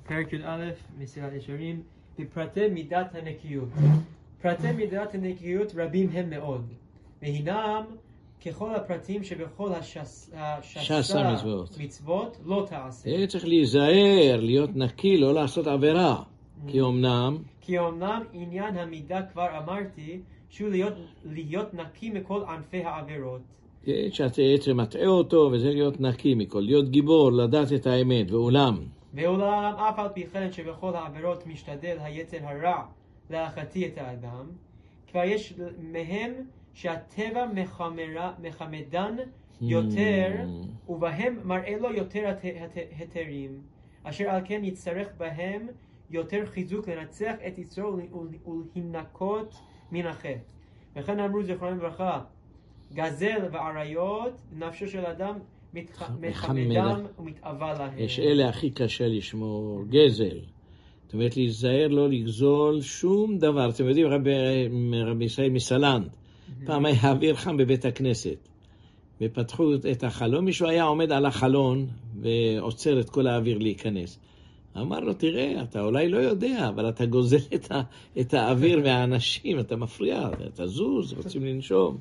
פרק י"א, מסילת ישרים, בפרטי מידת הנקיות. פרטי מידת הנקיות רבים הם מאוד, והינם ככל הפרטים שבכל השסה מצוות לא תעשה. צריך להיזהר, להיות נקי, לא לעשות עבירה. כי אומנם עניין המידה כבר אמרתי, שהוא להיות נקי מכל ענפי העבירות. שאתה מטעה אותו, וזה להיות נקי מכל, להיות גיבור, לדעת את האמת, ואולם אף על פי כן שבכל העבירות משתדל היצר הרע להחטיא את האדם, כבר יש מהם שהטבע מחמדן יותר, ובהם מראה לו יותר התרים, אשר על כן יצטרך בהם יותר חיזוק לנצח את יצרו ולהינקות מן החטא. וכן אמרו זכרונם לברכה, גזל ועריות נפשו של אדם מחמדם ומתאווה להם. יש אלה הכי קשה לשמור, גזל. זאת אומרת להיזהר לא לגזול שום דבר. אתם יודעים, רבי ישראל מסלנט, פעם היה אוויר חם בבית הכנסת, ופתחו את החלון, מישהו היה עומד על החלון ועוצר את כל האוויר להיכנס. אמר לו, תראה, אתה אולי לא יודע, אבל אתה גוזל את האוויר מהאנשים, אתה מפריע, אתה זוז, רוצים לנשום.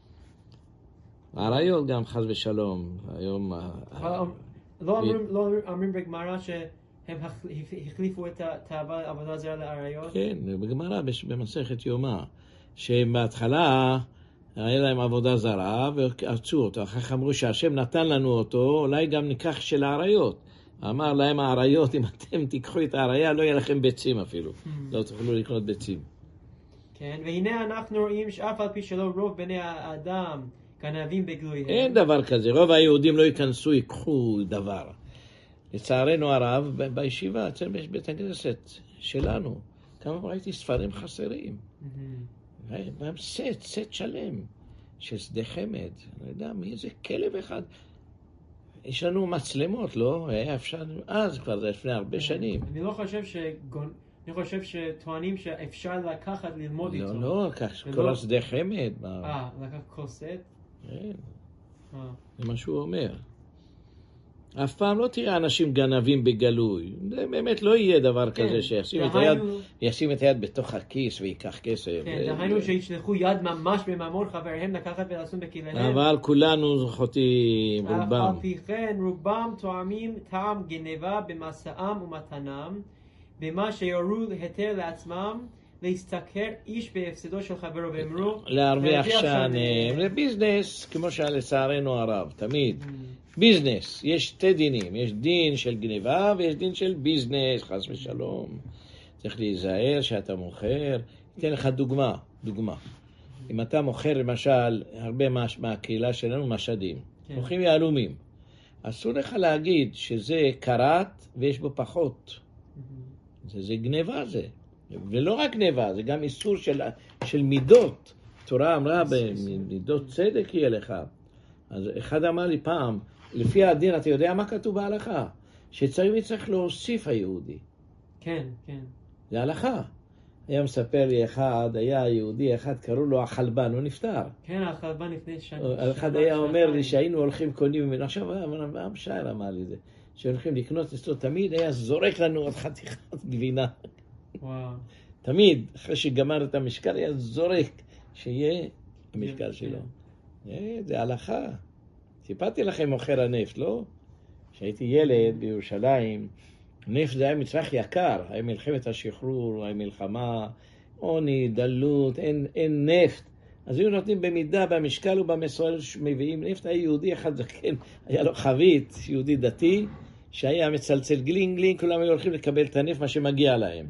העריות גם חס ושלום, היום... לא אומרים בגמרא שהם החליפו את התאווה לעבודה זרה לעריות? כן, בגמרא במסכת יומא, שבהתחלה היה להם עבודה זרה ועצו אותו, אחר כך אמרו שהשם נתן לנו אותו, אולי גם ניקח של העריות. אמר להם העריות, אם אתם תיקחו את העריה, לא יהיה לכם ביצים אפילו, לא תוכלו לקנות ביצים. כן, והנה אנחנו רואים שאף על פי שלא רוב בני האדם גנבים בגלויהם. אין דבר כזה, רוב היהודים לא ייכנסו, ייקחו דבר. לצערנו הרב, בישיבה, אצל בית הכנסת שלנו, כמה ראיתי ספרים חסרים. בהם סט שלם של שדה חמד. אני יודע, מי זה כלב אחד. יש לנו מצלמות, לא? היה אפשר, אז כבר זה לפני הרבה שנים. אני חושב שטוענים שאפשר לקחת ללמוד איתו. לא, כל השדה חמד. לקחת כל סט? כן, זה מה שהוא אומר. אף פעם לא תראה אנשים גנבים בגלוי. זה באמת לא יהיה דבר כזה שישים את היד בתוך הכיס ויקח כסף. כן, דהיינו שישלחו יד ממש בממון חבריהם לקחת ולעשות בכליהם. אבל כולנו חוטאים, רובם. אף על פי כן, רובם טועמים טעם גנבה במסעם ומתנם, במה שיורו היתר לעצמם, להסתכר איש בהפסדו של חברו, ואמרו להרוויח שנים, לביזנס, כמו שלצערנו הרב, תמיד. ביזנס, יש שתי דינים, יש דין של גניבה ויש דין של ביזנס, חס ושלום. צריך להיזהר שאתה מוכר. אתן לך דוגמה. אם אתה מוכר למשל, הרבה מהקהילה שלנו משדים, מוכרים יהלומים, אסור לך להגיד שזה קרת ויש בו פחות. זה גניבה זה. ולא רק גניבה, זה גם איסור של מידות. תורה אמרה במידות צדק יהיה לך. אז אחד אמר לי פעם, לפי הדין, אתה יודע מה כתוב בהלכה? שצריך להוסיף היהודי. כן. זה הלכה. היה מספר לי היה יהודי אחד, קראו לו החלבן, הוא נפטר. כן, החלבן לפני שנה. אחד היה אומר לי שהיינו הולכים קונים ממנו, עכשיו המשער אמר לי זה, שהולכים לקנות אצלו, תמיד היה זורק לנו עוד חתיכת גבינה. וואו. תמיד, אחרי שגמר את המשקל, היה זורק שיהיה המשקל שלו. זה הלכה. סיפרתי לכם מוכר הנפט, לא? כשהייתי ילד בירושלים, נפט זה היה מצרך יקר, היה מלחמת השחרור, היה מלחמה, עוני, דלות, אין נפט. אז היו נותנים במידה, במשקל ובמסועל שמביאים נפט. היה יהודי אחד זקן, היה לו חבית, יהודי דתי, שהיה מצלצל גלינג, כולם היו הולכים לקבל את הנפט, מה שמגיע להם.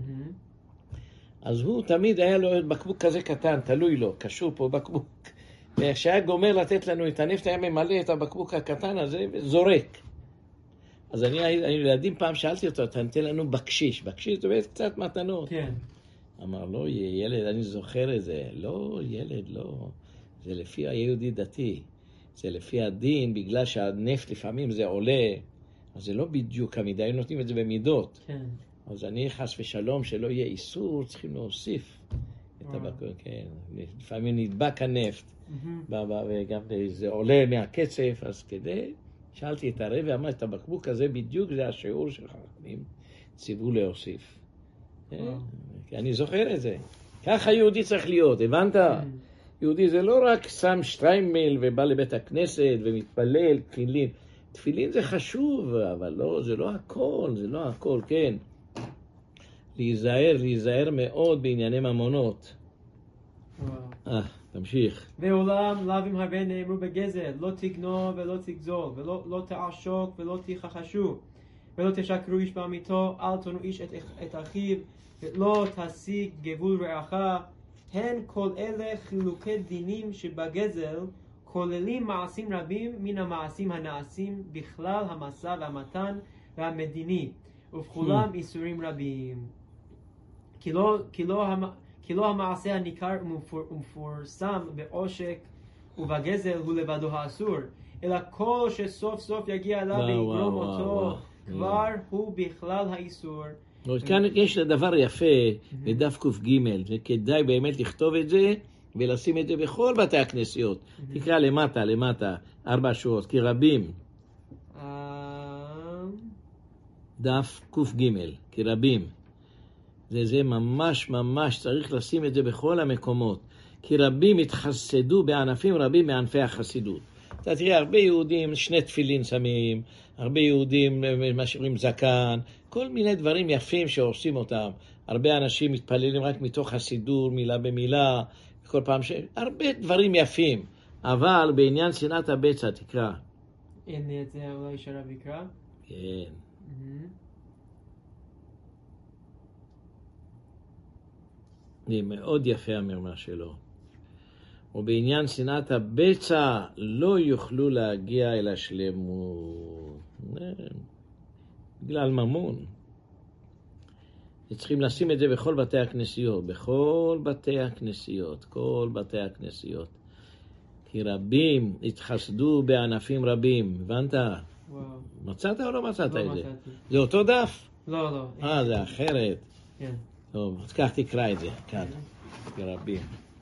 אז הוא תמיד היה לו בקבוק כזה קטן, תלוי לו, קשור פה בקבוק. וכשהיה גומר לתת לנו את הנפט, היה ממלא את הבקבוק הקטן הזה וזורק. אז אני ילדים פעם שאלתי אותו, אתה נתן לנו בקשיש זאת אומרת קצת מתנות. כן. אמר, לא, ילד, אני זוכר את זה. לא, ילד, לא. זה לפי היהודי דתי. זה לפי הדין, בגלל שהנפט לפעמים זה עולה. אז זה לא בדיוק המידה, היו נותנים את זה במידות. כן. אז אני חס ושלום שלא יהיה איסור, צריכים להוסיף את הבקבוק, כן. לפעמים נדבק הנפט, וגם זה עולה מהקצף, אז כדי, שאלתי את הרב, אמר, את הבקבוק הזה בדיוק זה השיעור של חכמים. ציוו להוסיף. אני זוכר את זה. ככה יהודי צריך להיות, הבנת? יהודי זה לא רק שם שטריימל ובא לבית הכנסת ומתפלל, תפילין. תפילין זה חשוב, אבל לא, זה לא הכל, זה לא הכל, כן. להיזהר מאוד בענייני ממונות. תמשיך. ועולם לאווים הרבה נאמרו בגזל, לא תגנוב ולא תגזול, ולא תעשוק ולא תכחשו, ולא תשקרו איש בעמיתו, אל תונו איש את אחיו, ולא תשיג גבול רעך. הן כל אלה חילוקי דינים שבגזל, כוללים מעשים רבים מן המעשים הנעשים בכלל המשא והמתן והמדיני, ובכולם איסורים רבים. כי לא המעשה הניכר ומפורסם בעושק ובגזל הוא לבדו האסור, אלא כל שסוף סוף יגיע אליו ויגרום אותו, כבר הוא בכלל האיסור. כאן יש לדבר יפה בדף ק"ג, וכדאי באמת לכתוב את זה ולשים את זה בכל בתי הכנסיות. תקרא למטה, 4 שורות, כי רבים. דף ק"ג, כי רבים. זה ממש צריך לשים את זה בכל המקומות. כי רבים התחסדו בענפים רבים מענפי החסידות. אתה תראה, הרבה יהודים 2 תפילין שמים, הרבה יהודים משאירים זקן, כל מיני דברים יפים שעושים אותם. הרבה אנשים מתפללים רק מתוך הסידור, מילה במילה, כל פעם הרבה דברים יפים. אבל בעניין שנאת הבצע, תקרא. אין לי את זה, אולי שרב יקרא? כן. זה מאוד יפה המרמה שלו. ובעניין שנאת הבצע לא יוכלו להגיע אל השלמות. בגלל ממון. צריכים לשים את זה בכל בתי הכנסיות. בכל בתי הכנסיות. כל בתי הכנסיות. כי רבים התחסדו בענפים רבים. הבנת? וואו. מצאת או לא מצאת לא את זה? מצאתי. זה אותו דף? לא. זה אחרת. כן. טוב, אז כך תקרא את זה. כאן. רבים.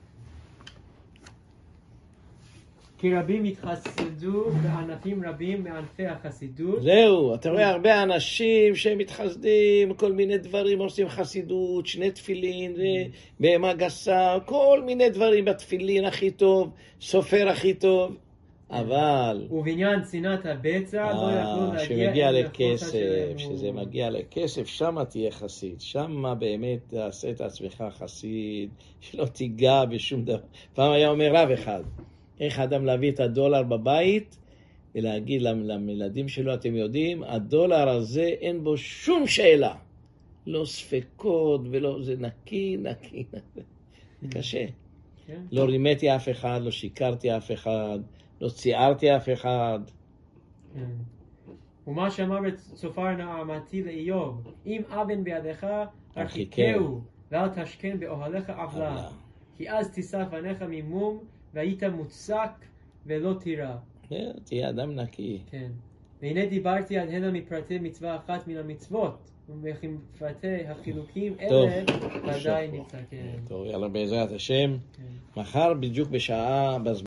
כי רבים התחסדו בענפים רבים מענפי החסידות. זהו, אתה רואה הרבה אנשים שהם מתחסדים, כל מיני דברים, עושים חסידות, 2 תפילין, בהמה גסה, כל מיני דברים בתפילין הכי טוב, סופר הכי טוב, אבל... ובעניין שנאת הבצע לא יכלו להגיע... שמגיע לכסף, שזה מגיע לכסף, שמה תהיה חסיד, שמה באמת תעשה את עצמך חסיד, שלא תיגע בשום דבר. פעם היה אומר רב אחד, איך אדם להביא את $1 בבית, ולהגיד למילדים שלו, אתם יודעים, $1 הזה אין בו שום שאלה. לא ספקות ולא, זה נקי. זה קשה. לא רימתי אף אחד, לא שיקרתי אף אחד, לא ציירתי אף אחד. ומה שאמר בצופר נעמתי לאיוב, אם אבן בידיך, הרחיקהו, ואל תשכן באוהליך עוולה. כי אז תיסף עיניך ממום, והיית מוצק ולא תירא. כן, תהיה אדם נקי. כן. והנה דיברתי עד הנה מפרטי מצווה אחת מן המצוות, ומפרטי החילוקים אלה ודאי נמצא. טוב, יאללה בעזרת השם. מחר בדיוק בשעה,